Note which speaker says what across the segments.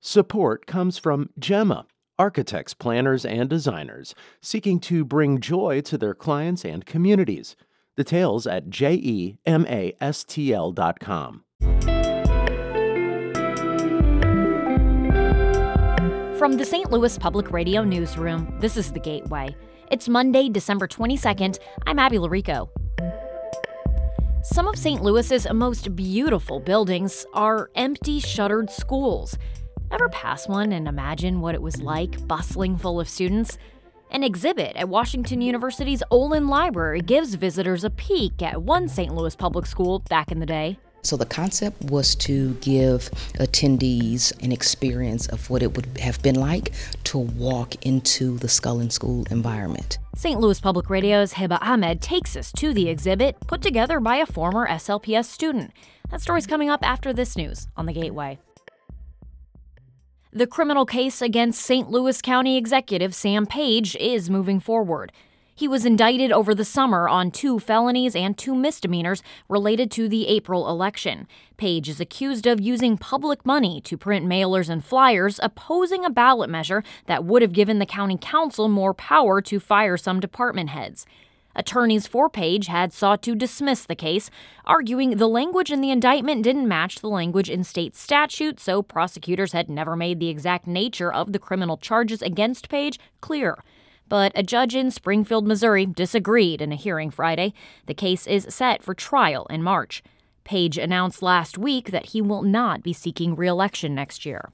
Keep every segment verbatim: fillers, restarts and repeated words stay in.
Speaker 1: Support comes from Gemma, architects, planners, and designers seeking to bring joy to their clients and communities. Details at gemastl dot com.
Speaker 2: From the Saint Louis Public Radio Newsroom, this is The Gateway. It's Monday, December twenty-second. I'm Abby Larico. Some of Saint Louis's most beautiful buildings are empty, shuttered schools. Ever pass one and imagine what it was like, bustling full of students? An exhibit at Washington University's Olin Library gives visitors a peek at one Saint Louis public school back in the day.
Speaker 3: So the concept was to give attendees an experience of what it would have been like to walk into the Scullin School environment.
Speaker 2: Saint Louis Public Radio's Heba Ahmed takes us to the exhibit put together by a former S L P S student. That story's coming up after this news on The Gateway. The criminal case against Saint Louis County Executive Sam Page is moving forward. He was indicted over the summer on two felonies and two misdemeanors related to the April election. Page is accused of using public money to print mailers and flyers opposing a ballot measure that would have given the county council more power to fire some department heads. Attorneys for Page had sought to dismiss the case, arguing the language in the indictment didn't match the language in state statute, so prosecutors had never made the exact nature of the criminal charges against Page clear. But a judge in Springfield, Missouri, disagreed in a hearing Friday. The case is set for trial in March. Page announced last week that he will not be seeking re-election next year.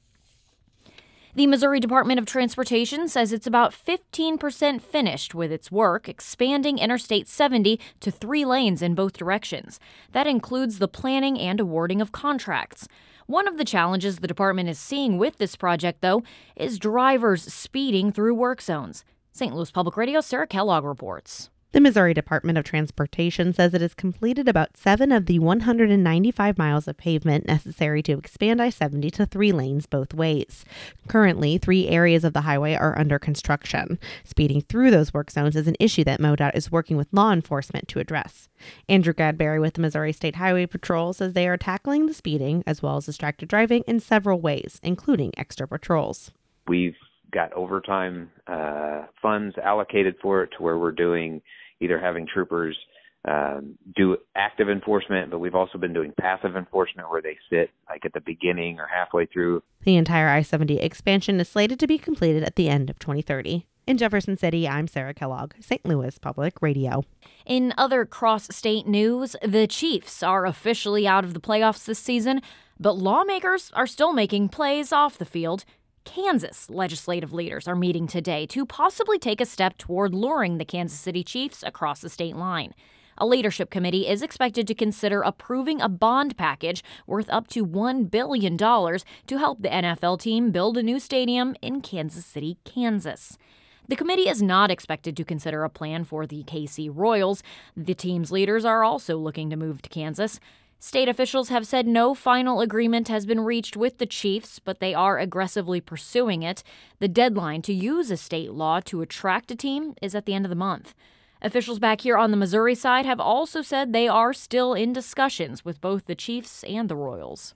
Speaker 2: The Missouri Department of Transportation says it's about fifteen percent finished with its work expanding Interstate seventy to three lanes in both directions. That includes the planning and awarding of contracts. One of the challenges the department is seeing with this project, though, is drivers speeding through work zones. Saint Louis Public Radio's Sarah Kellogg reports.
Speaker 4: The Missouri Department of Transportation says it has completed about seven of the one hundred ninety-five miles of pavement necessary to expand I seventy to three lanes both ways. Currently, three areas of the highway are under construction. Speeding through those work zones is an issue that MoDOT is working with law enforcement to address. Andrew Gadberry with the Missouri State Highway Patrol says they are tackling the speeding as well as distracted driving in several ways, including extra patrols.
Speaker 5: We've got overtime uh, funds allocated for it to where we're doing either having troopers um, do active enforcement, but we've also been doing passive enforcement where they sit like at the beginning or halfway through.
Speaker 4: The entire I seventy expansion is slated to be completed at the end of twenty thirty. In Jefferson City, I'm Sarah Kellogg, Saint Louis Public Radio.
Speaker 2: In other cross-state news, the Chiefs are officially out of the playoffs this season, but lawmakers are still making plays off the field. Kansas legislative leaders are meeting today to possibly take a step toward luring the Kansas City Chiefs across the state line. A leadership committee is expected to consider approving a bond package worth up to one billion dollars to help the N F L team build a new stadium in Kansas City, Kansas. The committee is not expected to consider a plan for the K C Royals. The team's leaders are also looking to move to Kansas. State officials have said no final agreement has been reached with the Chiefs, but they are aggressively pursuing it. The deadline to use a state law to attract a team is at the end of the month. Officials back here on the Missouri side have also said they are still in discussions with both the Chiefs and the Royals.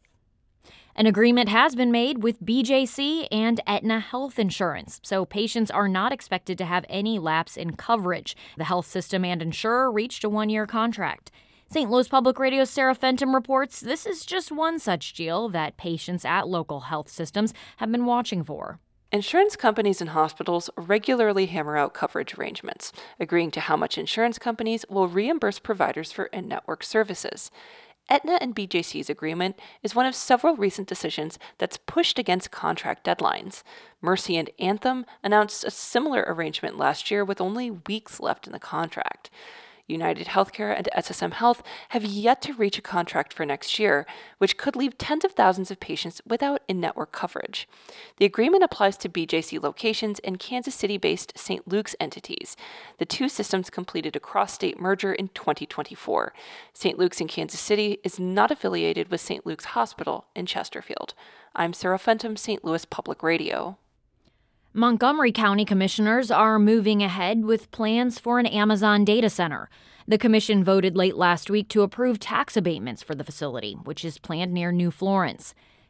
Speaker 2: An agreement has been made with B J C and Aetna Health Insurance, so patients are not expected to have any lapse in coverage. The health system and insurer reached a one-year contract. Saint Louis Public Radio's Sarah Fenton reports this is just one such deal that patients at local health systems have been watching for.
Speaker 6: Insurance companies and hospitals regularly hammer out coverage arrangements, agreeing to how much insurance companies will reimburse providers for in-network services. Aetna and B J C's agreement is one of several recent decisions that's pushed against contract deadlines. Mercy and Anthem announced a similar arrangement last year with only weeks left in the contract. United Healthcare and S S M Health have yet to reach a contract for next year, which could leave tens of thousands of patients without in-network coverage. The agreement applies to B J C locations and Kansas City-based Saint Luke's entities. The two systems completed a cross-state merger in twenty twenty-four. Saint Luke's in Kansas City is not affiliated with Saint Luke's Hospital in Chesterfield. I'm Sarah Fenton, Saint Louis Public Radio.
Speaker 2: Montgomery County commissioners are moving ahead with plans for an Amazon data center. The commission voted late last week to approve tax abatements for the facility, which is planned near New Florence.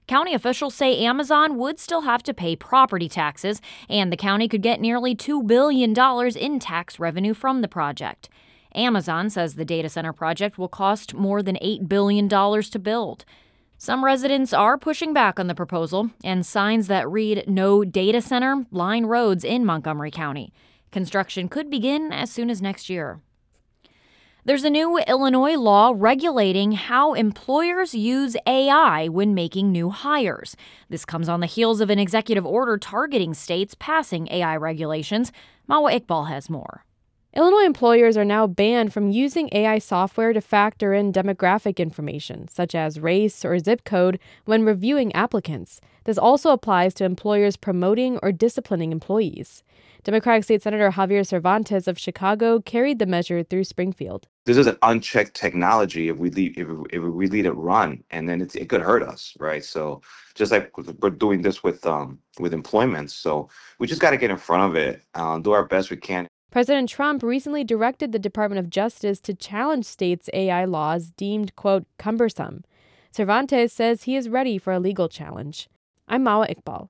Speaker 2: County officials say Amazon would still have to pay property taxes, and the county could get nearly two billion dollars in tax revenue from the project. Amazon says the data center project will cost more than eight billion dollars to build. Some residents are pushing back on the proposal, and signs that read "No Data Center" line roads in Montgomery County. Construction could begin as soon as next year. There's a new Illinois law regulating how employers use A I when making new hires. This comes on the heels of an executive order targeting states passing A I regulations. Mawa Iqbal has more.
Speaker 7: Illinois employers are now banned from using A I software to factor in demographic information, such as race or zip code, when reviewing applicants. This also applies to employers promoting or disciplining employees. Democratic State Senator Javier Cervantes of Chicago carried the measure through Springfield.
Speaker 8: This is an unchecked technology if we leave, if, if we let it run, and then it's, it could hurt us, right? So just like we're doing this with um with employment, so we just got to get in front of it, uh, do our best we can.
Speaker 7: President Trump recently directed the Department of Justice to challenge states' A I laws deemed, quote, cumbersome. Cervantes says he is ready for a legal challenge. I'm Mawa Iqbal.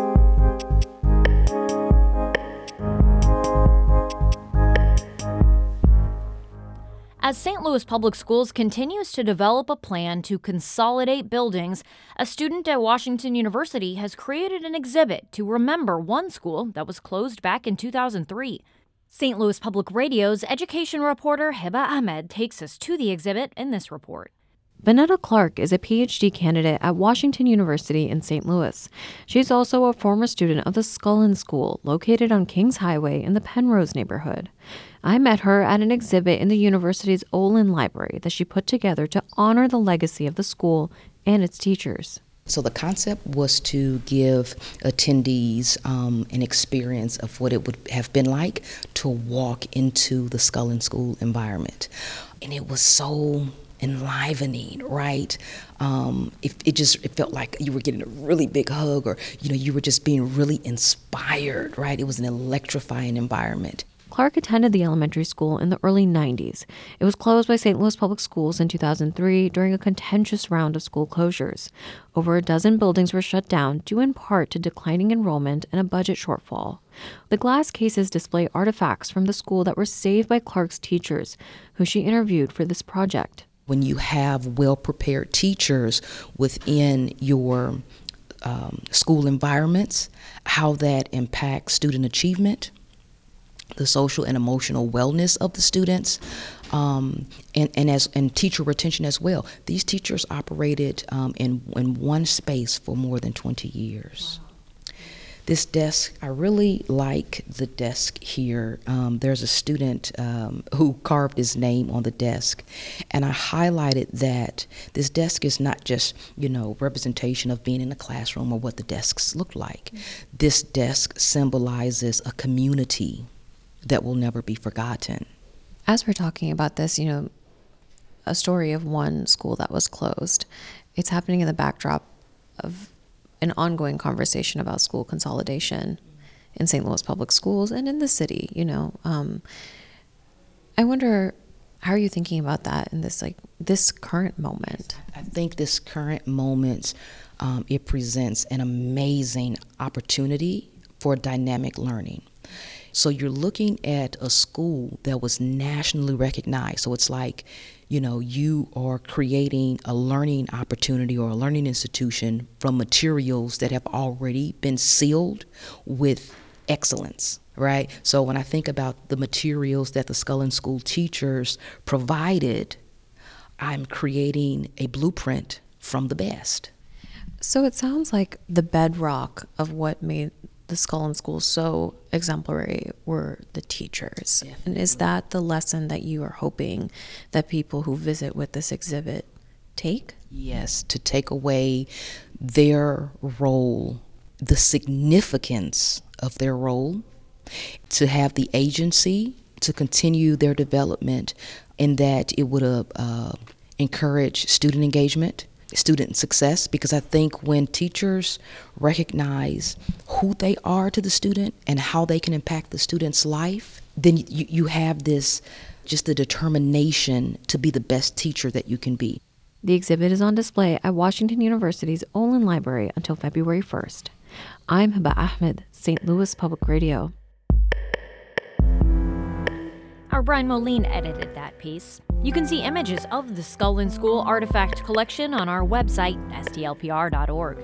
Speaker 2: As Saint Louis Public Schools continues to develop a plan to consolidate buildings, a student at Washington University has created an exhibit to remember one school that was closed back in two thousand three. Saint Louis Public Radio's education reporter Hiba Ahmed takes us to the exhibit in this report.
Speaker 9: Vanetta Clark is a P H D candidate at Washington University in Saint Louis. She's also a former student of the Scullin School, located on Kings Highway in the Penrose neighborhood. I met her at an exhibit in the university's Olin Library that she put together to honor the legacy of the school and its teachers.
Speaker 3: So the concept was to give attendees um, an experience of what it would have been like to walk into the Scullin School environment. And it was so enlivening, right? Um, it, it just it felt like you were getting a really big hug, or you know, you were just being really inspired, right? It was an electrifying environment.
Speaker 9: Clark attended the elementary school in the early nineties. It was closed by Saint Louis Public Schools in two thousand three during a contentious round of school closures. Over a dozen buildings were shut down due in part to declining enrollment and a budget shortfall. The glass cases display artifacts from the school that were saved by Clark's teachers, who she interviewed for this project.
Speaker 3: When you have well-prepared teachers within your um, school environments, how that impacts student achievement, the social and emotional wellness of the students, um, and, and as and teacher retention as well. These teachers operated um, in, in one space for more than twenty years. Wow. This desk, I really like the desk here. Um, there's a student um, who carved his name on the desk, and I highlighted that this desk is not just, you know, representation of being in a classroom or what the desks look like. Mm-hmm. This desk symbolizes a community that will never be forgotten.
Speaker 9: As we're talking about this, you know, a story of one school that was closed, it's happening in the backdrop of an ongoing conversation about school consolidation in Saint Louis Public Schools and in the city, you know. Um, I wonder, how are you thinking about that in this, like, this current moment?
Speaker 3: I think this current moment, um, it presents an amazing opportunity for dynamic learning. So you're looking at a school that was nationally recognized. So it's like, you know, you are creating a learning opportunity or a learning institution from materials that have already been sealed with excellence, right? So when I think about the materials that the Scullin School teachers provided, I'm creating a blueprint from the best.
Speaker 9: So it sounds like the bedrock of what made the Scullin School so exemplary were the teachers. Yeah. And is that the lesson that you are hoping that people who visit with this exhibit take?
Speaker 3: Yes, to take away their role, the significance of their role, to have the agency to continue their development, and that it would uh, uh, encourage student engagement, student success, because I think when teachers recognize who they are to the student and how they can impact the student's life, then you, you have this, just the determination to be the best teacher that you can be.
Speaker 9: The exhibit is on display at Washington University's Olin Library until February first. I'm Haba Ahmed, Saint Louis Public Radio.
Speaker 2: Our Brian Moline edited that piece. You can see images of the Skull and School artifact collection on our website, S T L P R dot org.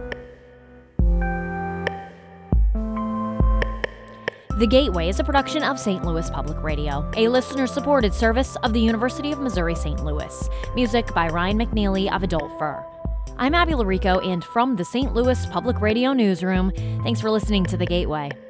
Speaker 2: The Gateway is a production of Saint Louis Public Radio, a listener-supported service of the University of Missouri-Saint Louis. Music by Ryan McNeely of Adult Fur. I'm Abby Larico, and from the Saint Louis Public Radio Newsroom, thanks for listening to The Gateway.